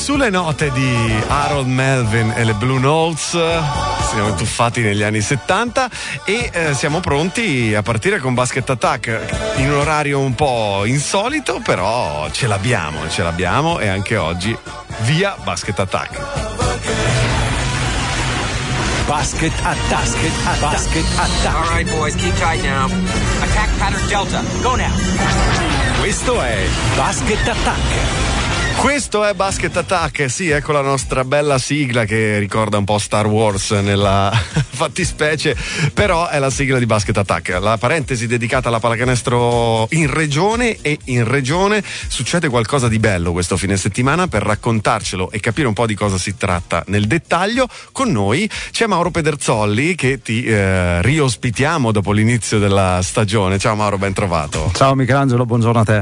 Sulle note di Harold Melvin e le Blue Notes siamo tuffati negli anni 70 e siamo pronti a partire con Basket Attack in un orario un po' insolito, però ce l'abbiamo e anche oggi via Basket Attack. Basket Attack. Basket Attack. All right, boys, keep tight now. Attack pattern Delta. Go now. Questo è Basket Attack. Questo è Basket Attack, sì, ecco la nostra bella sigla che ricorda un po' Star Wars nella fattispecie, però è la sigla di Basket Attack. La parentesi dedicata alla pallacanestro in regione, e in regione succede qualcosa di bello questo fine settimana. Per raccontarcelo e capire un po' di cosa si tratta nel dettaglio, con noi c'è Mauro Pederzolli che ti riospitiamo dopo l'inizio della stagione. Ciao Mauro, ben trovato. Ciao Michelangelo, buongiorno a te.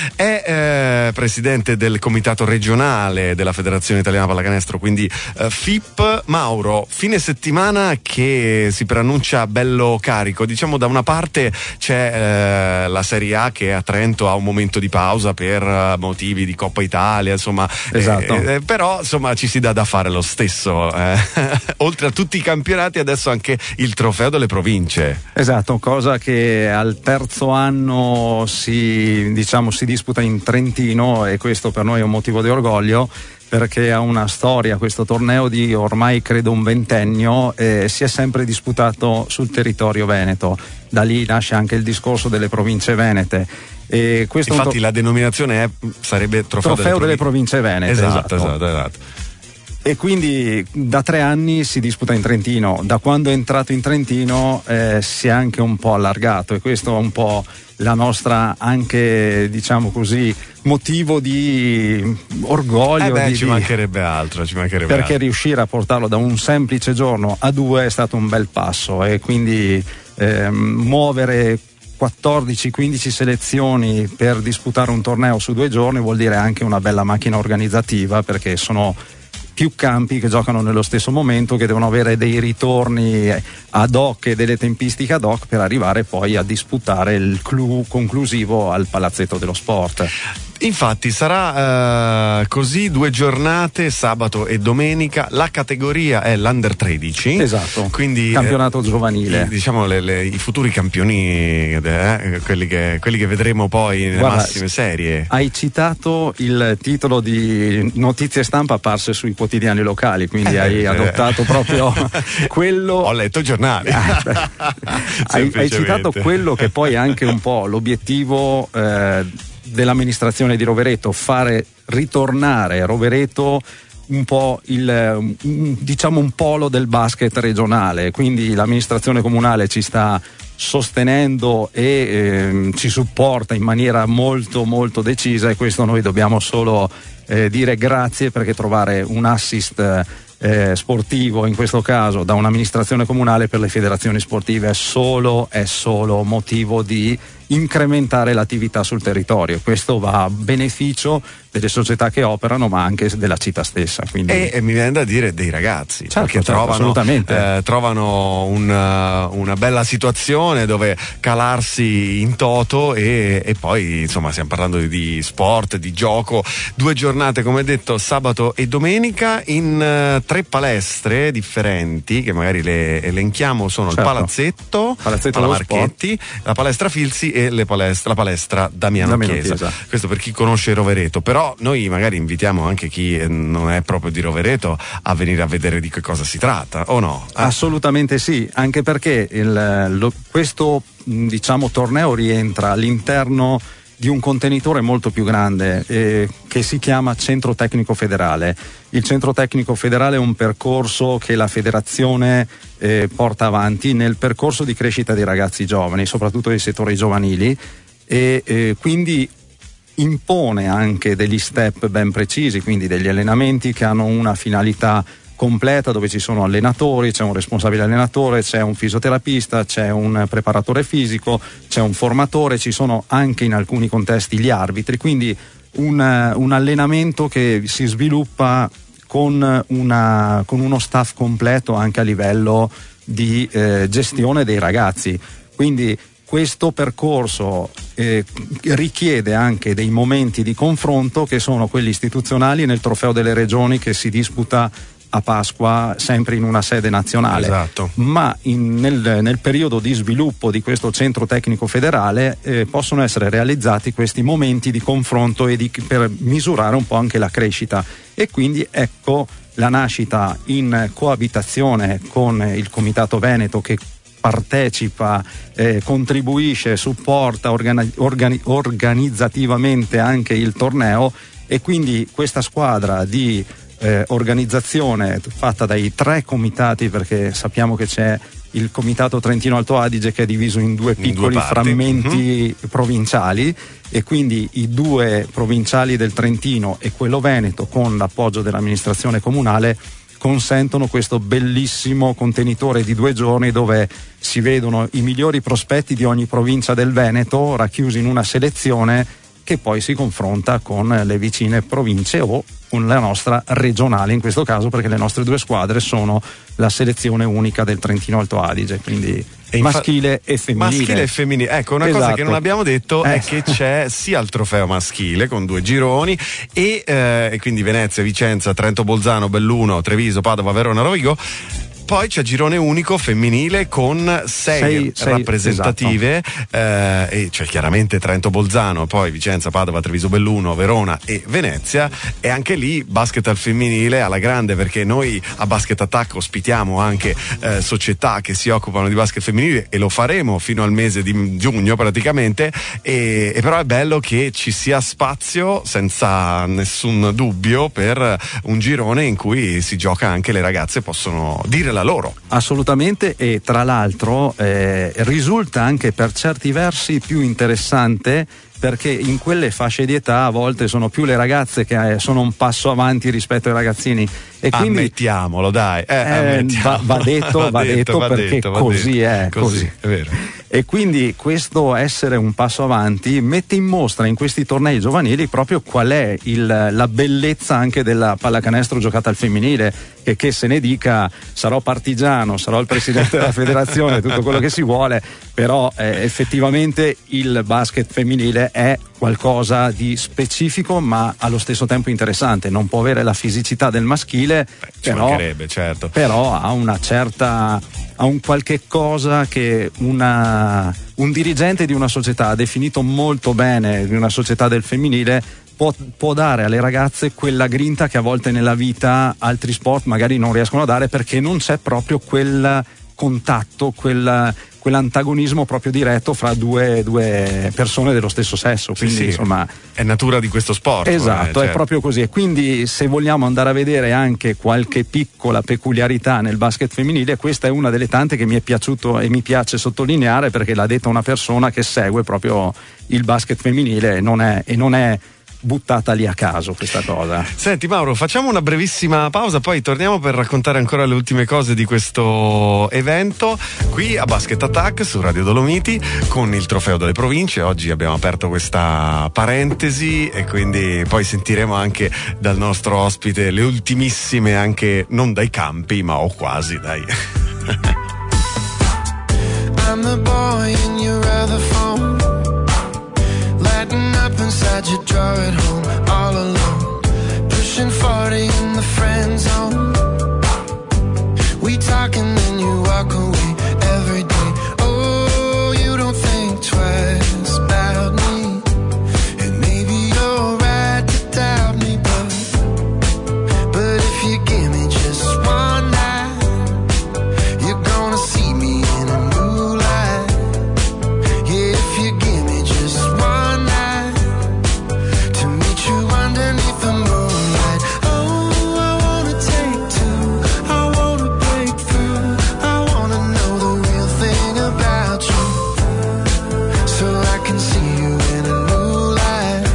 È presidente del comitato regionale della Federazione Italiana Pallacanestro, quindi FIP. Mauro, fine settimana che si preannuncia bello carico. Diciamo, da una parte c'è la Serie A che a Trento ha un momento di pausa per motivi di Coppa Italia, insomma, esatto. Però insomma ci si dà da fare lo stesso, oltre a tutti i campionati adesso anche il trofeo delle province. Esatto, cosa che al terzo anno si disputa in Trentino, e questo per noi è un motivo di orgoglio, perché ha una storia questo torneo di ormai credo un ventennio, e si è sempre disputato sul territorio veneto. Da lì nasce anche il discorso delle province venete. E questo infatti la denominazione sarebbe trofeo delle province venete. Esatto. E quindi da 3 anni si disputa in Trentino. Da quando è entrato in Trentino si è anche un po' allargato, e questo è un po' la nostra, anche diciamo così, motivo di orgoglio. Ci mancherebbe altro. Perché riuscire a portarlo da un semplice giorno a 2 è stato un bel passo, e quindi muovere 14-15 selezioni per disputare un torneo su 2 giorni vuol dire anche una bella macchina organizzativa, perché sono più campi che giocano nello stesso momento, che devono avere dei ritorni ad hoc e delle tempistiche ad hoc per arrivare poi a disputare il clou conclusivo al Palazzetto dello Sport. Infatti sarà così 2 giornate, sabato e domenica. La categoria è l'Under 13. Esatto, quindi campionato giovanile. Diciamo i futuri campioni, quelli che vedremo poi nelle massime serie. Hai citato il titolo di notizie stampa apparse sui quotidiani locali, quindi hai adottato proprio quello. Ho letto i giornali. Hai citato quello che poi è anche un po' l'obiettivo dell'amministrazione di Rovereto, fare ritornare Rovereto un po' un polo del basket regionale. Quindi l'amministrazione comunale ci sta sostenendo e ci supporta in maniera molto molto decisa, e questo noi dobbiamo solo dire grazie, perché trovare un assist sportivo in questo caso da un'amministrazione comunale per le federazioni sportive è solo motivo di incrementare l'attività sul territorio. Questo va a beneficio delle società che operano, ma anche della città stessa. Quindi e mi viene da dire dei ragazzi, perché trovano una bella situazione dove calarsi in toto, e poi insomma stiamo parlando di sport, di gioco. 2 giornate, come detto, sabato e domenica, in 3 palestre differenti che magari le elenchiamo. Sono il Palazzetto Marchetti, la palestra Filzi e la palestra Damiano Chiesa. Questo per chi conosce Rovereto, però noi magari invitiamo anche chi non è proprio di Rovereto a venire a vedere di che cosa si tratta, o no? Assolutamente sì, anche perché questo torneo rientra all'interno di un contenitore molto più grande che si chiama Centro Tecnico Federale. Il Centro Tecnico Federale è un percorso che la federazione porta avanti nel percorso di crescita dei ragazzi giovani, soprattutto dei settori giovanili, e quindi impone anche degli step ben precisi, quindi degli allenamenti che hanno una finalità completa, dove ci sono allenatori, c'è un responsabile allenatore, c'è un fisioterapista, c'è un preparatore fisico, c'è un formatore, ci sono anche in alcuni contesti gli arbitri, quindi un allenamento che si sviluppa con uno staff completo anche a livello di gestione dei ragazzi. Quindi Questo percorso richiede anche dei momenti di confronto che sono quelli istituzionali nel Trofeo delle Regioni che si disputa a Pasqua sempre in una sede nazionale. Esatto. Ma nel periodo di sviluppo di questo centro tecnico federale possono essere realizzati questi momenti di confronto e per misurare un po' anche la crescita, e quindi ecco la nascita in coabitazione con il Comitato Veneto che partecipa, contribuisce, supporta organizzativamente anche il torneo, e quindi questa squadra di organizzazione fatta dai 3 comitati, perché sappiamo che c'è il Comitato Trentino Alto Adige che è diviso in due piccoli frammenti provinciali, e quindi i 2 provinciali del Trentino e quello Veneto, con l'appoggio dell'amministrazione comunale, consentono questo bellissimo contenitore di 2 giorni dove si vedono i migliori prospetti di ogni provincia del Veneto racchiusi in una selezione che poi si confronta con le vicine province o con la nostra regionale in questo caso, perché le nostre 2 squadre sono la selezione unica del Trentino Alto Adige, quindi maschile e femminile. Maschile e femminile. Ecco, una cosa che non abbiamo detto è che c'è sia il trofeo maschile con 2 gironi e quindi Venezia, Vicenza, Trento, Bolzano, Belluno, Treviso, Padova, Verona, Rovigo. Poi c'è girone unico femminile con 6 rappresentative, esatto. E cioè chiaramente Trento, Bolzano, poi Vicenza, Padova, Treviso, Belluno, Verona e Venezia, e anche lì basket al femminile alla grande, perché noi a Basket Attack ospitiamo anche società che si occupano di basket femminile, e lo faremo fino al mese di giugno praticamente, e però è bello che ci sia spazio senza nessun dubbio per un girone in cui si gioca, anche le ragazze possono dire la loro. Assolutamente, e tra l'altro risulta anche per certi versi più interessante, perché in quelle fasce di età a volte sono più le ragazze che sono un passo avanti rispetto ai ragazzini, e quindi ammettiamolo, dai, va detto perché così è vero. E quindi questo essere un passo avanti mette in mostra in questi tornei giovanili proprio qual è la bellezza anche della pallacanestro giocata al femminile, che se ne dica, sarò partigiano, sarò il presidente della federazione, tutto quello che si vuole, però effettivamente il basket femminile è qualcosa di specifico ma allo stesso tempo interessante. Non può avere la fisicità del maschile, certo. Però ha una certa, ha un qualche cosa che un dirigente di una società ha definito molto bene, di una società del femminile, può dare alle ragazze quella grinta che a volte nella vita altri sport magari non riescono a dare, perché non c'è proprio quel contatto, quell'antagonismo proprio diretto fra due persone dello stesso sesso, quindi insomma è natura di questo sport. Esatto, certo. È proprio così, e quindi se vogliamo andare a vedere anche qualche piccola peculiarità nel basket femminile, questa è una delle tante che mi è piaciuto e mi piace sottolineare, perché l'ha detta una persona che segue proprio il basket femminile, e non è buttata lì a caso questa cosa. Senti Mauro, facciamo una brevissima pausa, poi torniamo per raccontare ancora le ultime cose di questo evento qui a Basket Attack su Radio Dolomiti con il trofeo delle province. Oggi abbiamo aperto questa parentesi e quindi poi sentiremo anche dal nostro ospite le ultimissime, anche non dai campi ma o quasi, dai. I'm the boy in your other phone, lighting up inside your drawer at home, all alone, pushing 40 in the friend zone. We talk and then you walk away every day. Oh, you don't think twice about me, and maybe you're right to doubt me, but if you give me just one night, you're gonna see me in a new light. Yeah, if you give me just one night to meet you underneath the moonlight. Oh, I wanna take two, I wanna break through, I wanna know the real thing about you, so I can see you in a new light.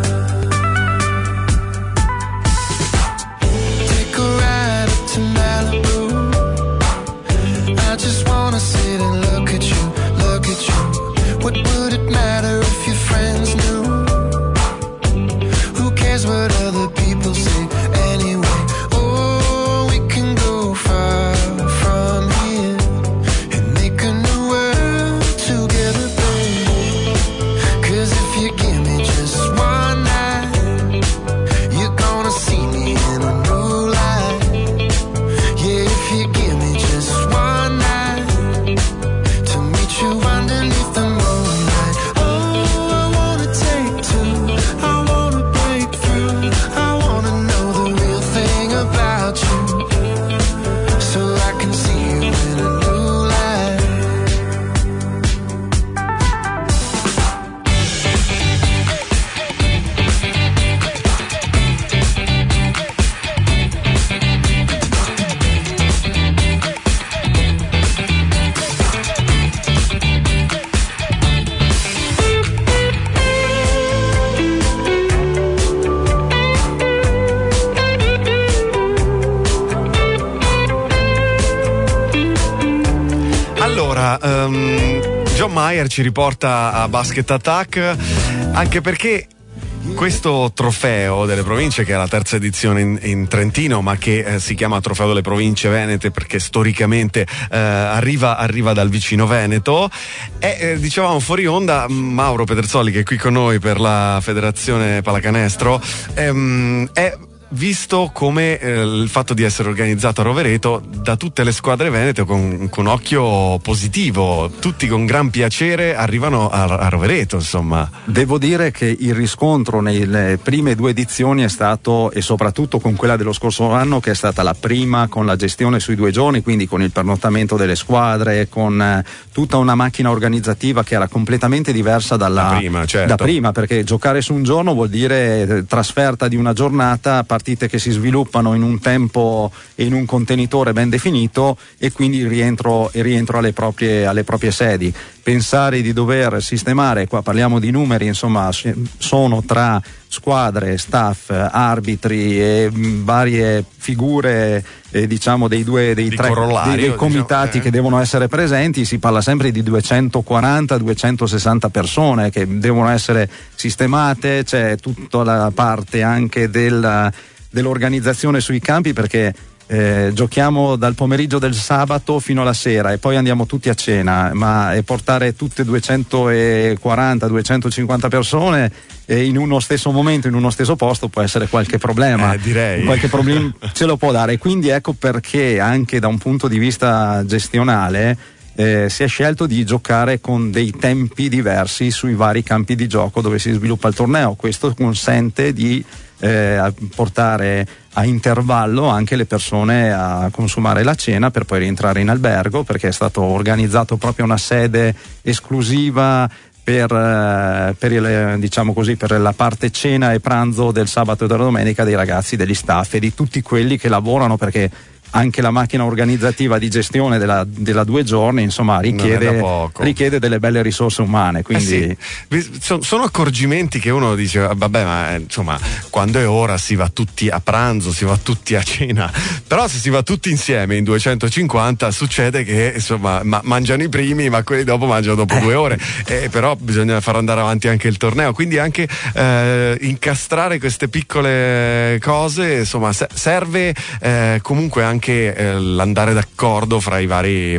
Take a ride up to Malibu, I just wanna sit and look at you, look at you. What would it matter if your friends knew? Who cares what other people say anyway? Oh, we can go far from here and make a new world together, baby. John Mayer ci riporta a Basket Attack, anche perché questo trofeo delle province, che è la terza edizione in Trentino, ma che si chiama Trofeo delle Province Venete perché storicamente arriva dal vicino Veneto, è, dicevamo fuori onda, Mauro Pedersoli, che è qui con noi per la Federazione Pallacanestro, è visto come il fatto di essere organizzato a Rovereto da tutte le squadre venete con occhio positivo, tutti con gran piacere arrivano a Rovereto, insomma. Devo dire che il riscontro nelle prime 2 edizioni è stato, e soprattutto con quella dello scorso anno, che è stata la prima con la gestione sui 2 giorni, quindi con il pernottamento delle squadre, con tutta una macchina organizzativa che era completamente diversa da prima, perché giocare su un giorno vuol dire trasferta di una giornata, partite che si sviluppano in un tempo e in un contenitore ben definito, e quindi il rientro alle proprie sedi. Pensare di dover sistemare, qua parliamo di numeri, insomma, sono tra squadre, staff, arbitri e varie figure, diciamo dei comitati che devono essere presenti, si parla sempre di 240-260 persone che devono essere sistemate. C'è tutta la parte anche dell'organizzazione sui campi, perché giochiamo dal pomeriggio del sabato fino alla sera e poi andiamo tutti a cena, ma portare tutte 240-250 persone in uno stesso momento, in uno stesso posto, può essere qualche problema. Direi. Qualche problema ce lo può dare, quindi ecco perché anche da un punto di vista gestionale si è scelto di giocare con dei tempi diversi sui vari campi di gioco dove si sviluppa il torneo. Questo consente di portare a intervallo anche le persone a consumare la cena per poi rientrare in albergo, perché è stato organizzato proprio una sede esclusiva per diciamo così, per la parte cena e pranzo del sabato e della domenica dei ragazzi, degli staff e di tutti quelli che lavorano, perché anche la macchina organizzativa di gestione della 2 giorni, insomma, richiede delle belle risorse umane. Quindi sono accorgimenti che uno dice vabbè, ma insomma, quando è ora si va tutti a pranzo, si va tutti a cena, però se si va tutti insieme in 250 succede che insomma mangiano i primi, ma quelli dopo mangiano dopo 2 ore, però bisogna far andare avanti anche il torneo, quindi anche incastrare queste piccole cose, insomma, serve comunque anche l'andare d'accordo fra i vari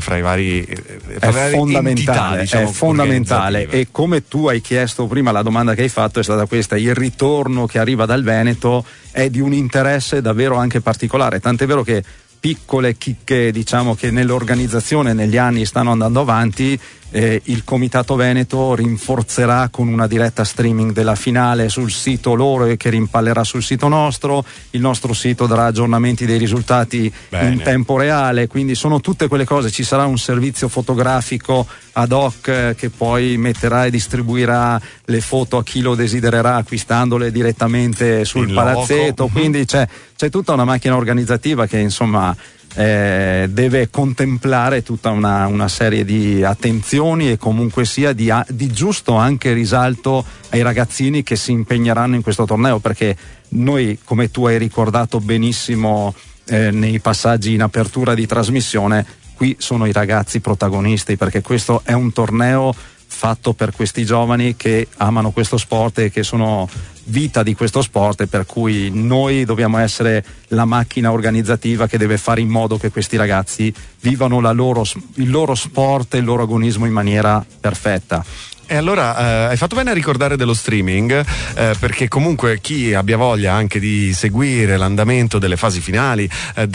è fondamentale, entità, diciamo, è fondamentale. E come tu hai chiesto prima, la domanda che hai fatto è stata questa: il ritorno che arriva dal Veneto è di un interesse davvero anche particolare, tant'è vero che piccole chicche, diciamo, che nell'organizzazione negli anni stanno andando avanti. Il Comitato Veneto rinforzerà con una diretta streaming della finale sul sito loro, e che rimpallerà sul sito nostro. Il nostro sito darà aggiornamenti dei risultati in tempo reale, quindi sono tutte quelle cose. Ci sarà un servizio fotografico ad hoc che poi metterà e distribuirà le foto a chi lo desidererà, acquistandole direttamente sul palazzetto. Quindi c'è tutta una macchina organizzativa che, insomma, deve contemplare tutta una serie di attenzioni e comunque sia di giusto anche risalto ai ragazzini che si impegneranno in questo torneo, perché noi, come tu hai ricordato benissimo nei passaggi in apertura di trasmissione, qui sono i ragazzi protagonisti, perché questo è un torneo fatto per questi giovani che amano questo sport e che sono vita di questo sport, e per cui noi dobbiamo essere la macchina organizzativa che deve fare in modo che questi ragazzi vivano il loro sport e il loro agonismo in maniera perfetta. E allora hai fatto bene a ricordare dello streaming, perché comunque chi abbia voglia anche di seguire l'andamento delle fasi finali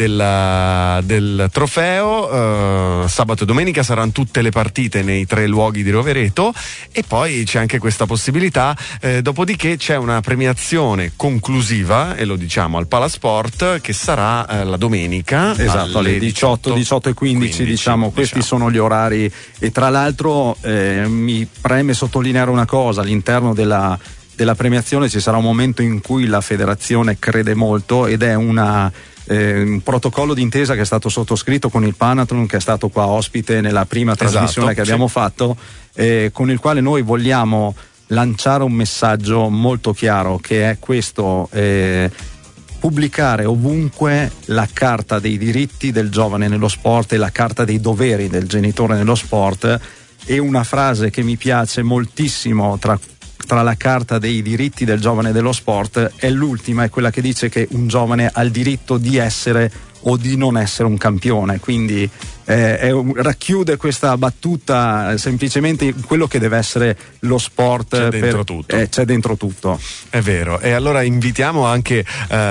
del trofeo, sabato e domenica saranno tutte le partite nei 3 luoghi di Rovereto, e poi c'è anche questa possibilità, dopodiché c'è una premiazione conclusiva, e lo diciamo al Palasport, che sarà la domenica, esatto, alle 18 e 15, diciamo. Questi sono gli orari, e tra l'altro mi preme sottolineare una cosa: all'interno della premiazione ci sarà un momento in cui la federazione crede molto, ed è un protocollo d'intesa che è stato sottoscritto con il Panathlon, che è stato qua ospite nella prima trasmissione che abbiamo fatto, con il quale noi vogliamo lanciare un messaggio molto chiaro, che è questo: pubblicare ovunque la carta dei diritti del giovane nello sport e la carta dei doveri del genitore nello sport. E una frase che mi piace moltissimo tra la carta dei diritti del giovane dello sport è l'ultima, è quella che dice che un giovane ha il diritto di essere o di non essere un campione, quindi racchiude questa battuta semplicemente quello che deve essere lo sport. C'è dentro tutto. C'è dentro tutto. È vero, e allora invitiamo anche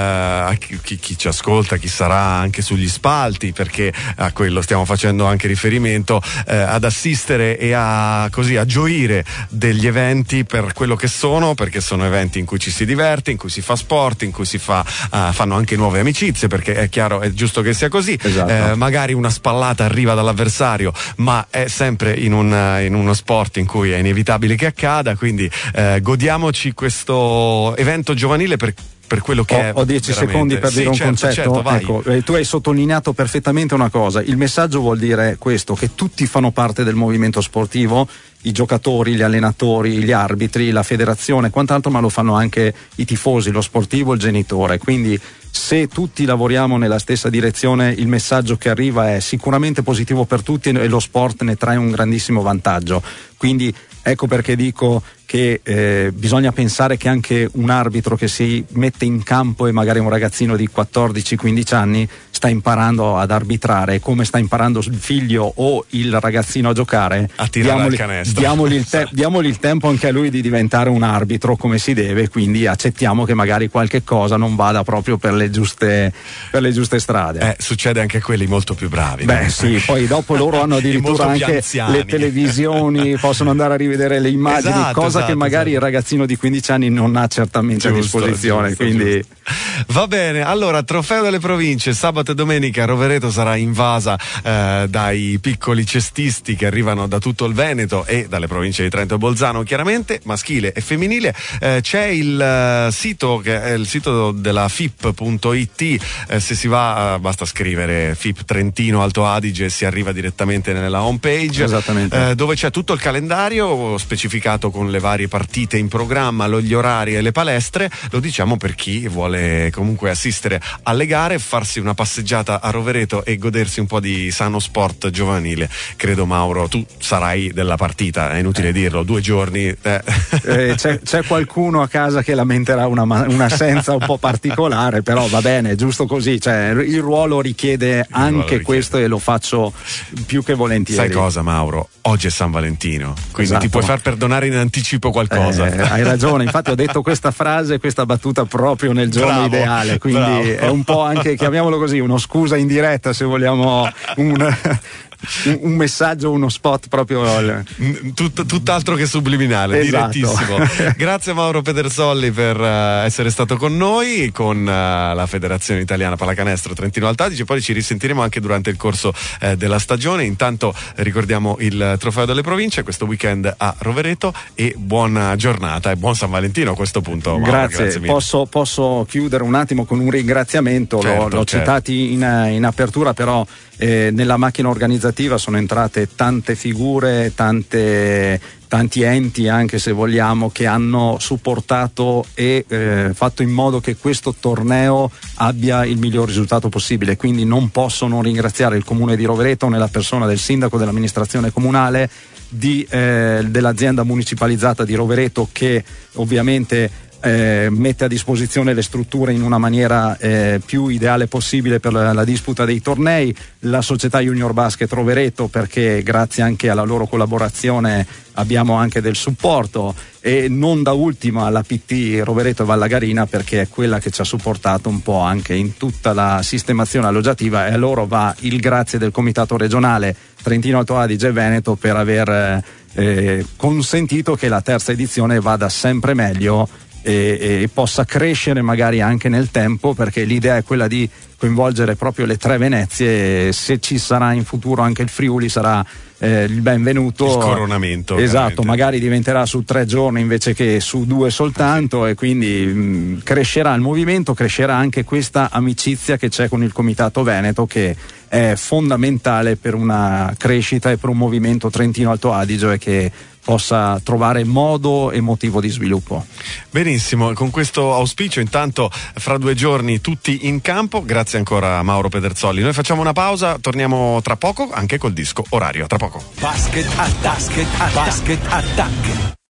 chi ci ascolta, chi sarà anche sugli spalti, perché a quello stiamo facendo anche riferimento, ad assistere e a gioire degli eventi per quello che sono, perché sono eventi in cui ci si diverte, in cui si fa sport, in cui si fanno anche nuove amicizie, perché è chiaro, è giusto che sia così. Esatto. Magari una spallata arriva dall'avversario, ma è sempre in uno sport in cui è inevitabile che accada, quindi godiamoci questo evento giovanile per quello che è. Ho 10 veramente. secondi per dire un concetto. Certo, vai. Ecco, tu hai sottolineato perfettamente una cosa. Il messaggio vuol dire questo, che tutti fanno parte del movimento sportivo, i giocatori, gli allenatori, gli arbitri, la federazione e quant'altro, ma lo fanno anche i tifosi, lo sportivo, il genitore. Quindi se tutti lavoriamo nella stessa direzione, il messaggio che arriva è sicuramente positivo per tutti e lo sport ne trae un grandissimo vantaggio. Quindi ecco perché dico che bisogna pensare che anche un arbitro che si mette in campo e magari un ragazzino di 14-15 anni sta imparando ad arbitrare, come sta imparando il figlio o il ragazzino a giocare, a tirare al canestro. Diamogli il tempo anche a lui di diventare un arbitro come si deve, quindi accettiamo che magari qualche cosa non vada proprio per le giuste strade. Succede anche a quelli molto più bravi. Beh, no? sì, poi dopo loro hanno addirittura anche le televisioni, possono andare a rivedere le immagini, cosa che magari il ragazzino di 15 anni non ha certamente a disposizione. Quindi va bene, allora trofeo delle province, sabato e domenica Rovereto sarà invasa dai piccoli cestisti che arrivano da tutto il Veneto e dalle province di Trento e Bolzano, chiaramente maschile e femminile. C'è il sito che è il sito della FIP.it, se si va basta scrivere FIP Trentino Alto Adige e si arriva direttamente nella home page. Esattamente. Dove c'è tutto il calendario specificato con le varie partite in programma, gli orari e le palestre. Lo diciamo per chi vuole comunque assistere alle gare, farsi una passeggiata a Rovereto e godersi un po' di sano sport giovanile. Credo, Mauro, tu sarai della partita, è inutile dirlo, 2 giorni. C'è qualcuno a casa che lamenterà un'assenza un po' particolare, però va bene, giusto così, cioè, il ruolo richiede anche questo e lo faccio più che volentieri. Sai cosa, Mauro? Oggi è San Valentino, quindi esatto. Ti puoi far perdonare in anticipo qualcosa. Hai ragione, infatti ho detto questa battuta proprio nel giorno ideale, quindi è un po' anche, chiamiamolo così, uno scusa in diretta, se vogliamo, un messaggio, uno spot proprio tutt'altro che subliminale. Esatto. Direttissimo. Grazie Mauro Pedersolli per essere stato con noi, con la Federazione Italiana Pallacanestro Trentino Alto Adige. Poi ci risentiremo anche durante il corso della stagione. Intanto ricordiamo il trofeo delle province questo weekend a Rovereto e buona giornata e buon San Valentino a questo punto, Mauro. Grazie mille. Posso chiudere un attimo con un ringraziamento. L'ho citati in apertura, però nella macchina organizzativa sono entrate tante figure, tanti enti, anche se vogliamo, che hanno supportato e fatto in modo che questo torneo abbia il miglior risultato possibile. Quindi non posso non ringraziare il comune di Rovereto nella persona del sindaco, dell'amministrazione comunale, dell'azienda municipalizzata di Rovereto, che ovviamente mette a disposizione le strutture in una maniera più ideale possibile per la disputa dei tornei, la società Junior Basket Rovereto, perché grazie anche alla loro collaborazione abbiamo anche del supporto, e non da ultima la PT Rovereto e Vallagarina, perché è quella che ci ha supportato un po' anche in tutta la sistemazione alloggiativa, e a loro va il grazie del comitato regionale Trentino Alto Adige e Veneto per aver consentito che la terza edizione vada sempre meglio e possa crescere magari anche nel tempo, perché l'idea è quella di coinvolgere proprio le 3 Venezie, e se ci sarà in futuro anche il Friuli sarà il benvenuto. Il coronamento. Esatto, veramente. magari diventerà su 3 giorni invece che su 2 soltanto, e quindi crescerà il movimento, crescerà anche questa amicizia che c'è con il Comitato Veneto, che è fondamentale per una crescita e per un movimento Trentino Alto Adige che possa trovare modo e motivo di sviluppo. Benissimo, con questo auspicio intanto fra 2 giorni tutti in campo. Grazie ancora a Mauro Pederzoli. Noi facciamo una pausa, torniamo tra poco anche col disco orario. Tra poco. Basket Attack.